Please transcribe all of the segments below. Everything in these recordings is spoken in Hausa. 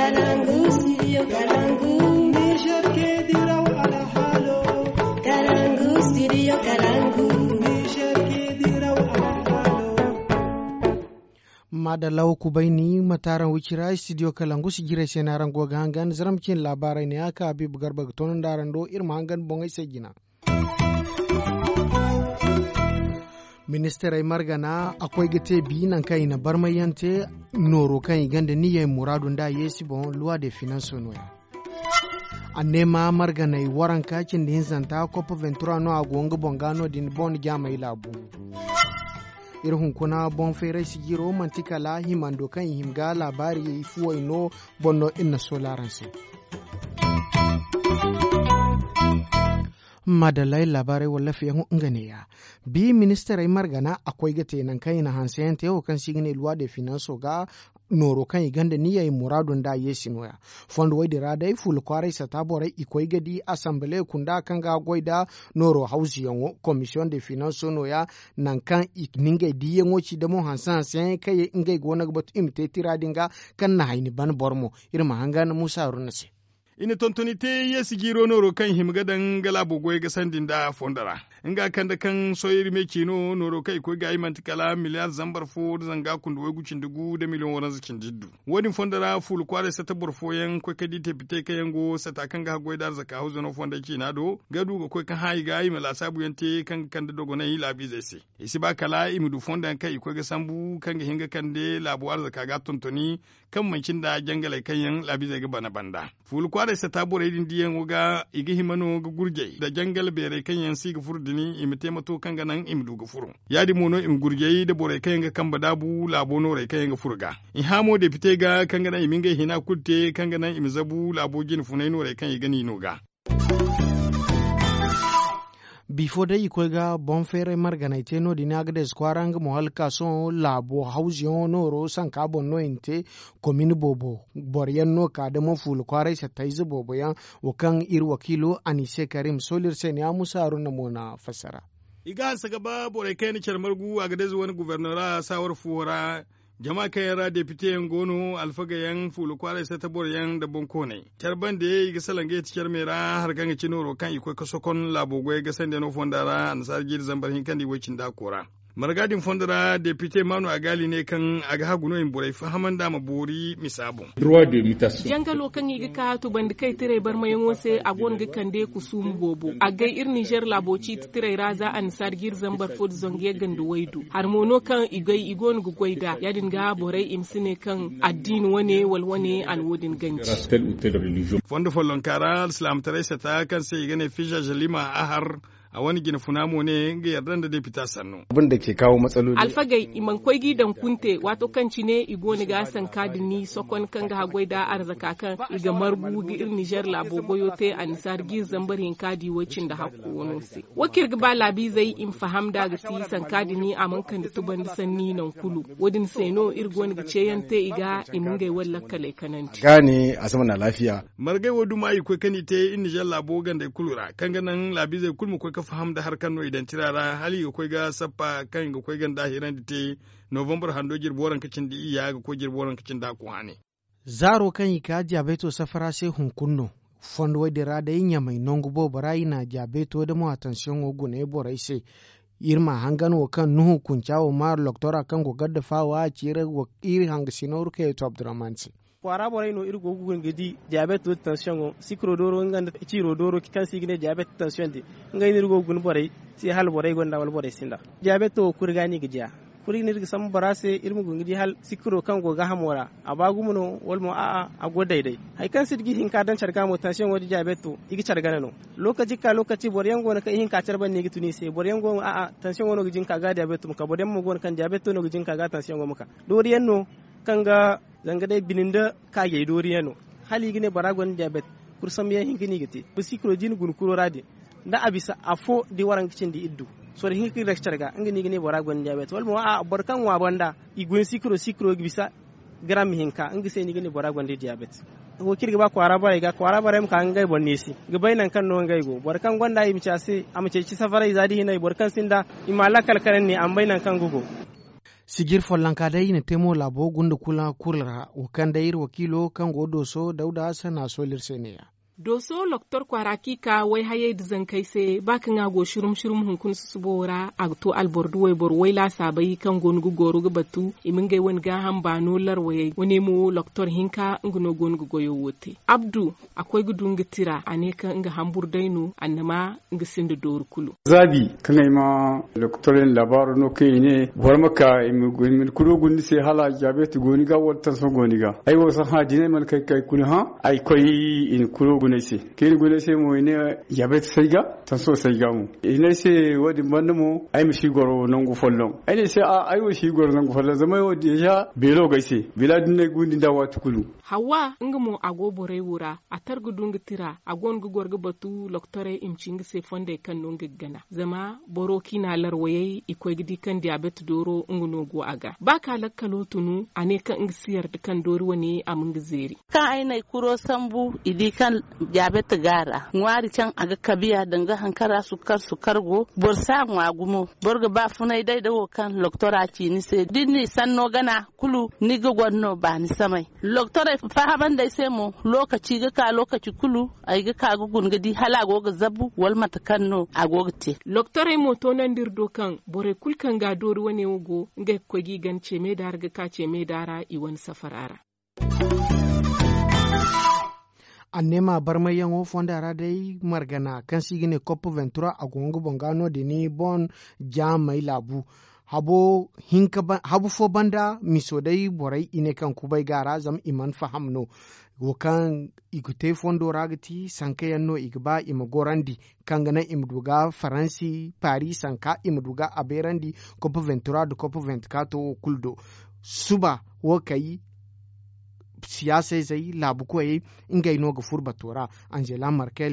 Kalangu, studio Kalangu. Niger ke diraw ala halo. Kalangu, studio Kalangu. Niger ke diraw ala halo. Madalau kubaini mataran wikira studio Kalangu sigire senaran goga hangan zaramkin labarai ne aka Habib Garba tonon darando irma hangan bongai segina. Minister margana akwai gate bi nan kai na barmayante noro kan ganda niyyar muradun da yesi bon loi de finance noya anema margana i waran kakin da hinzanta copa ventura no agonga bongano din bon jama ilabu irhun kuna bon fere sigiro mantika la himando kan himga labari ifuwa no bonno inna solaranse madalai labarai wallafi yan ngane ya bi minister ay margana akwai gate nan kai na hansayan te kan signe loi de finance ga noro kan iganda niyyai muradun da yesi noya fond wai dira dai ful kwarai sa tabore ikoi gadi assembly kunda kan ga goida noro hausi yanwo commission de finance noya nan kan ikninga diye ngoci da mo hansan sai kai ingai gona ga batu imte tiradinga kan na haini ban bormo irma hangana musa runase ina tontoni te yesi giro noro kan himgadan gala bogoy ga sandin da fondara inga kanda kan soyir me kino noro kai ko ga imanti kala miliyar zambar fo zanga kundu wai gucin dugu da miliyon waran zikin jiddu wodin fondara ful kware sata borfo yan ko kadi te pite kayango sata kan ga goy dar zaka hauzo no fonda kina do gadu ga ko kan hayi ga imala sabu yante kan kanda dogo na ila bi zai se isi ba kala imudu fonda kai ko ga sambu kan ga hinga kande labuwar zaka ga tontoni kan mancin da jangale kayan labi zai ga bana banda ful kware sa tabore din diyan uga igi himano ga gurje da jangal bere kan yan si ga furdini imite mato kan ga nan imdu ga furu yadi mono im gurje da bore kan ga kan badabu labono re kan ga furga in hamo de fite ga kan ga nan iminga hina kutte kan ga nan imzabu labogin funaino re kan igani no ga before da ikoi ga bon fere marganaite no dina agdes kwarang mohalka so labo hausion no ro san carbon no inte komini bobo boryan no ka da mo ful kwarai sa taizu bobo yan wakan ir wakilo anise karim solir sen ya musa aruna mona fasara iga saga ba bore kai ni charmargu agdes wani guvernora sawar fuhura jama'a kai yara deputy ngono alfaga yan fulu kware sai tabor yan da bonko ne tarban da yayi gisalange tikar mera har ganga cinoro kan iko kasokon labogwe ga sande no fondara ansar gir zambar hin kan di wacin da kora margadin fondara deputy manu agali ne kan aga haguno in borai fahaman da mabori misabo droit de mutation jangalo kan yi ka to band kai tire bar mayan wose agon ga kande kusum bobo agai ir Niger laboci tire raza an sargir zambar fod zonge gandu waidu harmono kan igai igon gu goida yadin ga borai imsine kan addin wane walwane alwodin ganji fondo follon kara islam taraysa ta kan sai gane fisha jalima ahar a wani gina funamo ne ga yardan da dai fita sannu. Abin da ke kawo matsaloli. Alfagai iman kwai gidan kunte wato kanci ne igo ni ga san kadini sokon kan ga hagwai da arzaka kan iga marbu ga ir Niger labo goyo te ansar gi zambarin kadi wacin da hakku wono se. Wakir ga ba labi zai in faham da ga ti san kadini aman kan da tuban da sanni nan kulu. Wodin seno irgo ni ga ceyante iga imun ga walla kale kananti. Gane a sama na lafiya. Margai wodu mai ko kanite in Niger labo ganda kulura kan ganan labi zai kulmu ko faham da harkan no idan tirara hali ga koi ga sappa kan ga koi ganda hiran da te November hando jirboran kacin da iya ga ko jirboran kacin da ku hane zaro kan yi ka jabeto safara sai hunkunno fondo wai da rada yin mai nongu bo barai na jabeto da mu attention ogu ne borai sai irma hangan wa kan nuhu kuncawo mar loktora kan go gadda fawa cire wa iri hang sinor ke top dramansi kwara boray no irgo gugun gedi diabete tension go sikro doro nganda ciro doro kan signe diabete tension di ngay irgo gun boray si hal boray gonda wal boray sinda diabete o kurgani gija kuri nirga sam barase irmu gun gidi hal sikro kan go ga hamora abagumuno walmo a go daidai hay kan sidgi hin ka dan charga mo tension wodi diabete igi charga no lokaci boryan go na kai hin ka charban ne gituni se boryan go tension wono gijin ka ga diabete mu ka boryan mo go kan diabete no gijin ka ga tension go muka doriyan no kanga zanga dai bininda ka yayi doriyano hali gine baragon diabet kursam ya hingini gite bisikro jin gun kuro radi da abisa afo di waran kicin di iddu so da hinki lecture ngini gine baragon diabet wal mo barkan wa banda igun sikro bisa gram hinka ngi se ni gine baragon di diabet ko kirga ba kwara bare mu kan ngai bonnesi ga bainan kan no ngai go barkan gonda yi micase am ce ci safara izadi hinai barkan sinda imala kalkaran ne am bainan kan gugo sigir follanka dai ne temo labo gunda kula kurra wakan dai wakilo kan godo so dauda sana solir seneya doso loktor kwaraki ka wai haye da zan kai sai bakin ago shirum hunkun su bora a to albordu wai bor wai la sabai kan gonugu goru batu imin gai wani ga han bano larwaye wani mu loktor hinka nguno gonugu goyo wote abdu akwai gudun gitira ane kan nga hambur dainu annama nga sinda doru kulu zabi kan ma loktorin labaru no kai ne war maka imin kulo gundi sai hala jabet goniga wata so goniga ai wasan hadine man kai kulu ha ai koi in kulo gunese kiri gunese mo ne yabet saiga tan so saiga mu ine se wadi manmo ai mi shigoro nangu follon ai ne se ai wo shigoro nangu follon zama yo deja belo gaise biladin ne gundi da watu kulu hawa ngamo agobore wura atar gudun gitira agon gugor batu loktore imcing se fonde kan non gana zama boro kina larwaye ikoy gidi kan diabet doro nguno go aga baka lakkalo tunu ane kan ngisiyar de kan doro wani amun gizeri kan ai nai kuro sambu idi kan diabet gara ngwari can aga kabiya danga hankara sukar go borsa ngwagumo borga ba funai dai dawo kan loktora ci ni se dinni sanno gana kulu ni ga gonno ba ni samai loktora fahaban dai sai mu lokaci kulu ai ga ka gugun gadi halago ga zabu wal matakanno agogte loktore moto nan dirdo kan bore kulkan ga doru wane wogo ngai kogi gance me da harga ka ce me dara iwan safarara annema barmayan o fondara dai margana kan sigine cop ventura agongo bongano de ni bon jamai labu habo fo banda misodai borai ine kan kubai gara zam iman fahamno wokan igute fondo ragati sanka yanno igba imagorandi kangana imduga faransi paris sanka imduga aberandi cop ventura do cop 24 kuldo suba wokai siyasa zai labu koyi ingai no ga furba tora Angela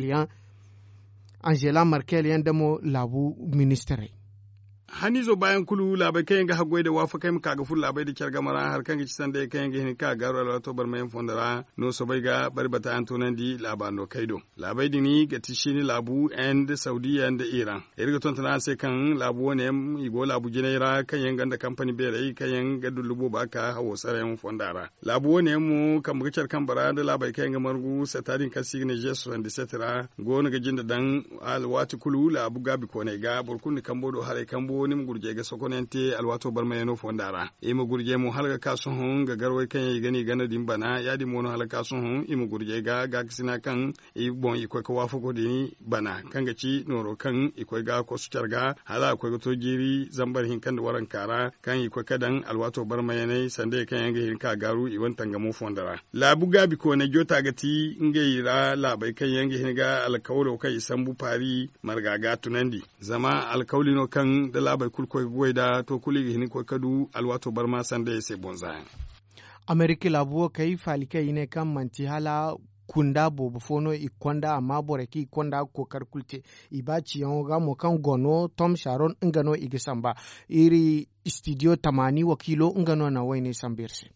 Merkel yan damo labu ministere hani zo bayan kulu labai kayan ga hagwai da wafa kai muka ga ful labai da kyar gamara har kan gici sanda kayan ga hin ka garo la to bar mayin fondara no so bai ga barbata antonan di labano kaido labai dini ga tishini labu and Saudiya and Iran irga ton tana sai kan labu ne igo labu jinaira kayan ganda company bere kayan ga dulubo ba ka hawo sarayen fondara labu ne mu kan muka kyar kan bara da labai kayan ga margu satarin kasi ne jesu and cetera gona ga jinda dan alwati kulu labu gabi ko ne ga burkun kan bodo hare kan woni mu gurje ga sokonente alwato barma yano fondara e mu gurje mu halga kasu hun ga garwai kan yi gani gana dimbana ya di mono halga kasu hun e mu gurje ga kisina kan e bon i ko wafu ko dini bana kan ga ci noro kan i ko ga ko su carga hala ko to jiri zambar hin kan da waran kara kan i ko kadan alwato barma yanai sande kan yanga hin ka garu i wantan ga mu fondara labu gabi ko na jota ga ti ngeira labai kan yanga hin ga alkawlo kai sambu pari margaga tunandi zama alkawli no kan da labai kulkoy goyda to kuligi hini ko kadu alwato barma sande se bonza Amerika labuwa kai falika ine kan manti hala kunda bobo fono ikonda amma boreki ikonda ko karkulte ibaci yanga mo kan gono Tom Sharon ngano igisamba iri studio 80 wakilo ngano na wayne sambirse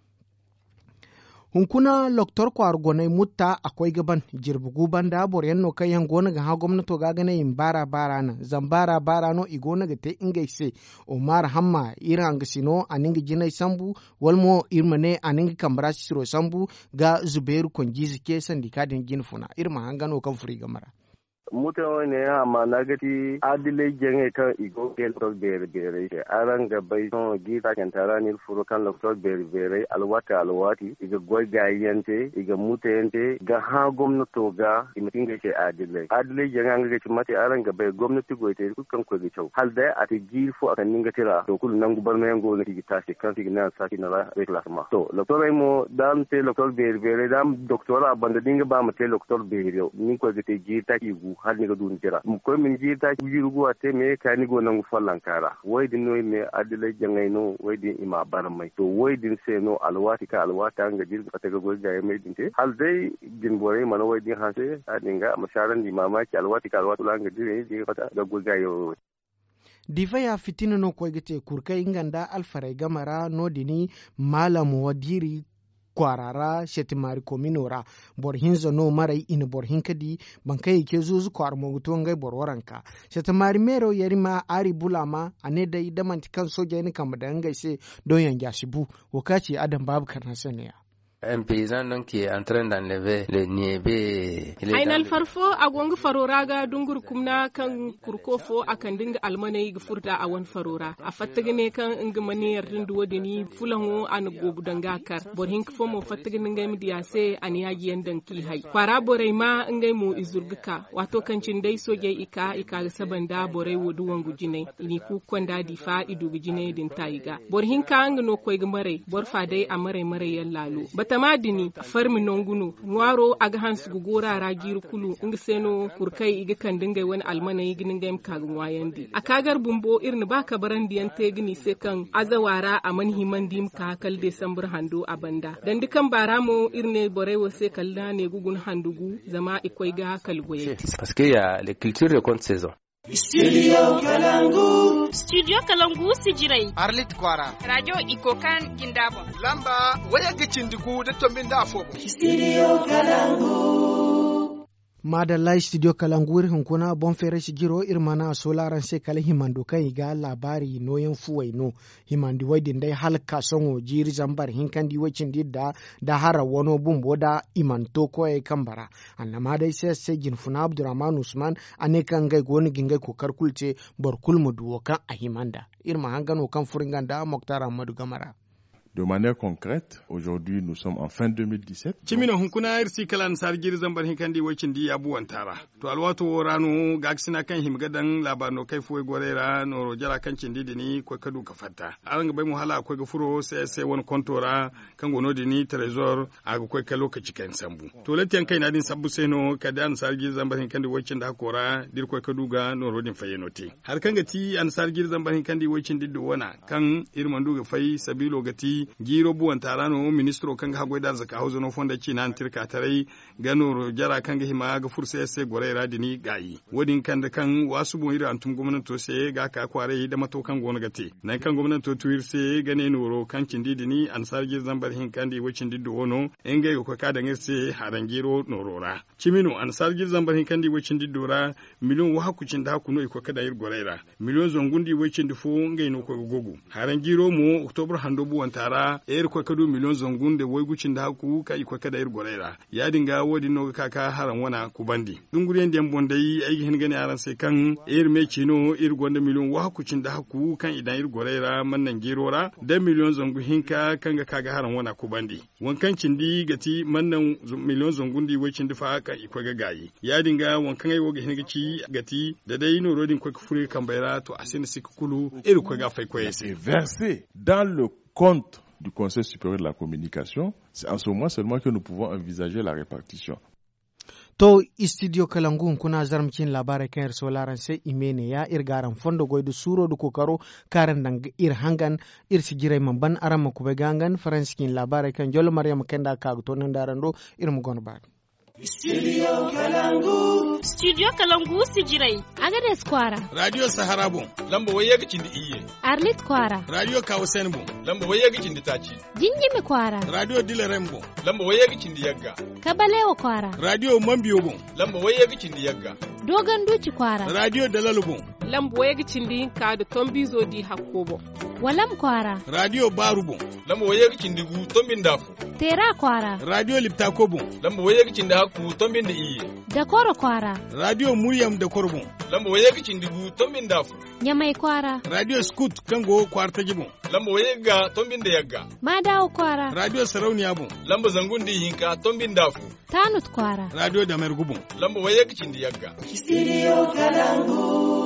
hunkuna loktor kwar gonai mutta akwai gaban jirbugu banda boryan no kayan gona ga gwamnato ga gane yin bara na zambara bara no igona ga te ingaise Omar Hamma iran gisino aningi jinai sambu walmo irmane aningi kambara siro sambu ga Zubairu Kongizi ke sandika din ginfuna irma hangano kan furi gamara mutane ne amma na gati adilai jenge kan igo ke loktor bere aran ga bai son gita kan tarani furo kan loktor bere alwati iga goy gayente iga mutente ga ha gwamnato ga imitin ga ce adilai jenge an ga ci mate aran ga bai gwamnati goite kan ko ga chau hal da ati gilfo akan ninga tira to kul nan gubar mayan go ne gita se kan tigna saki na la reclasma to loktor mo dam te loktor bere dam doktora banda dinga ba mate loktor bere ni ko ga te gita igu har ni ga dun jira mu ko min jita jirugo ate me ka ni go nan fallan kara wai din no me adilai jangai no wai din ima bar mai to wai din se no alwati anga jirga ta ga goga ya mai din te hal dai din bore mana wai din hase a dinga masharan di mamaki alwati anga dire je fata ga goga yo difa ya fitina no ko gite kurkai inganda alfarai gamara no dini malamu wadiri kwarara shetimari kominora borhin zano marai in borhin kadi bankai ke zuzu kwar moguto ngai borwaranka shetimari mero yarima ari bulama ane dai damanti kan soja ni kamada ngai se don yanga shibu wakaci adam babu karna saniya. Un paysan donc qui est en train d'enlever le niébé. Ainal farfo agonga faroraga dungur kumna kan kurkofo akan dinga almanai ga furta a wan farora a fattagane kan inga maniyar dindu wadini fulango an gobu danga kar borhin kfo mo fattagane ngai midiyase an yaji yandan ki hai fara borai ma ngai mo izurguka wato kancin dai soje ika ga sabanda borai wodu wangu jinai ini ku kwanda difa idu gijine din taiga borhin ka anga no koy gmare borfa dai amare mare yallalo tamadini farmi nongunu nwaro aga hans gugora ragiru kulu inga seno kurkai iga kan dingai wani almana yi ginin gaim kagun wayandi a kagar bumbo irin baka barandi yante gini sai kan azawara a manhiman dim ka kal Desambar hando a banda dan dukan baramo irne borewo sai kalla ne gugun handugu zama ikwai ga kalgoye parce que ya les cultures de compte saison. Studio Kalangu. Studio Kalangu sijirai. Arlit Kwara. Radio Ikokan Gindabo. Lamba waya gicin dugu da tombin da afo. Studio Kalangu. Madalla studio Kalangu hunkuna bon fere sigiro irmana solaran se kala himando kan iga labari noyen fuwaino himandi wadin dai halka songo jiri zambar hinkandi wacin didda da hara wono bumbo da imanto ko e kambara annama dai sai jinfuna Abdurrahman Usman ane kan gai goni gingai ko karkulce borkul muduwo kan a himanda irma hangano kan furinganda Moktar Ahmadu Gamara. De manière concrète, aujourd'hui nous sommes en fin 2017. Chimino hunkuna irsi kalan sargir zambar hinkandi wacin di abuwan tara. To alwato rano gaksina kan himgadan labarno kai fuwe gorera no jara kan cindi dini ko kadu ka fatta. Aranga bai mu hala ko ga furo sai wani kontora kan gono dini trésor aga ko ka lokaci kan sambu. To latiyan kai na din sabbu sai no kadan sargir zambar hinkandi wacin da kora dir ko kadu ga no rodin fayenote. Har kan gati an sargir zambar hinkandi wacin diddo wana kan irmandu ga fai sabilo gati giro buwan tarano ministro kanga hagoida zaka hauzo no fonda ci nan tirka tarai gano jara kanga hima ga fursa sai gore radini gayi wodin kanda kan wasu bon ira antum gwamnati to sai ga ka kware da mato kan gona gate nan kan gwamnati to tuir sai gane noro kan cindi dini ansar gi zambar hin kandi wacin diddo wono engai ko ka da ngirse harangiro norora cimino ansar gi zambar hin kandi wacin diddo ra miliyon wa hakucin da hakuno iko kada ir gorera miliyon zongundi wacin difo ngai no ko gogo harangiro mu oktober hando buwan tara ko kadu miliyon zongunde woy gucin da haku ka iko kada ir gorera ya dinga wodi no kaka haran wana kubandi dunguri ndem bondai ai hin gani aran sai kan me kino ir gonda miliyon wa hakucin da haku kan idan ir gorera mannan girora da miliyon zongu hinka kanga kaga haran wana kubandi wankan cindi gati mannan miliyon zongundi wacin da fa ka iko ga gayi ya dinga wankan ai woga hin gaci gati da dai no rodin ko fure kan bayra to asin sikulu ir ko ga fai ko yesi versé dans le compte du Conseil supérieur de la communication, c'est en ce moment seulement que nous pouvons envisager la répartition. To studio Kalangu kuna zarmcin labarai kan yar solaran sai imene ya irgaran fondo goidu suro du kokaro karan dang ir hangan ir sigirai mamban arama kube gangan faranskin labarai kan jolo Maryam kenda kaguto nan darando ir mu gonba. Studio Kalangu. Studio Kalangu sijirai. Agades Kwara. Radio Saharabo. Lambo waye gicin da iye. Arlit Kwara. Radio Kausenbo. Lambo waye gicin da taci. Jinjimi Kwara. Radio Dilerembo. Lambo waye gicin da yagga. Kabalewa Kwara. Radio Mambiyobo. Lambo waye gicin da yagga. Dogon Duci Kwara. Radio Dalalubo. Lambo waye gicin da yinka da Tombizo di Hakobo. Walam Kwara. Radio Barubo. Lambo waye gicin da gu Tombin Dafu. Tera Kwara. Radio Liptakobo. Lambo waye gicin da haku Tombin da iye. Dakoro Kwara. Radio Muryam da Korbo. Lambo waye gicin da gu Tombin Dafu. Nyamai Kwara. Radio Scoot kango kwarta jibo. Lambo waye ga Tombin da yagga. Madawo Kwara. Radio Sarauniya bo. Lambo zangun di hinka Tombin Dafu. Tanut Kwara. Radio Damer Gubo. Lambo waye gicin da yagga. Studio Kalangu.